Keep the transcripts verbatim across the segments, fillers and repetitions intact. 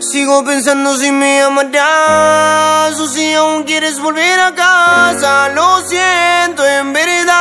Sigo pensando si me amarás o si aún quieres volver a casa. Lo siento en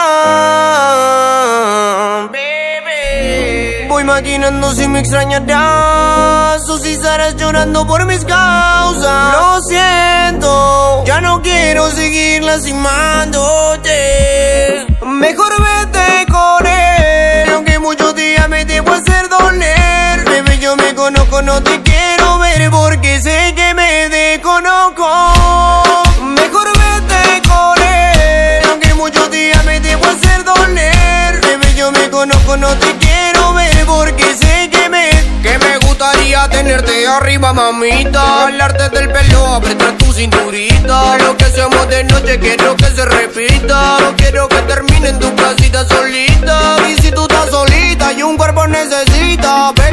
verdad, baby. Voy maquinando si me extrañarás o si estarás llorando por mis causas. Lo siento, ya no quiero seguir lastimándote. Mejor vete con él, aunque muchos días me debo hacer doler. Bebé, yo me conozco, no te quiero ver porque sé que me desconozco. Mejor vete con él, aunque muchos días me debo hacer doler. Bebé, yo me conozco, no te quiero ver porque sé que me Que me gustaría tenerte arriba, mamita, jalarte del pelo, apretar tu cinturita. Lo que hacemos de noche quiero que se repita. No quiero que termine en tu casita solita. Y si tú estás solita y un cuerpo necesita, baby,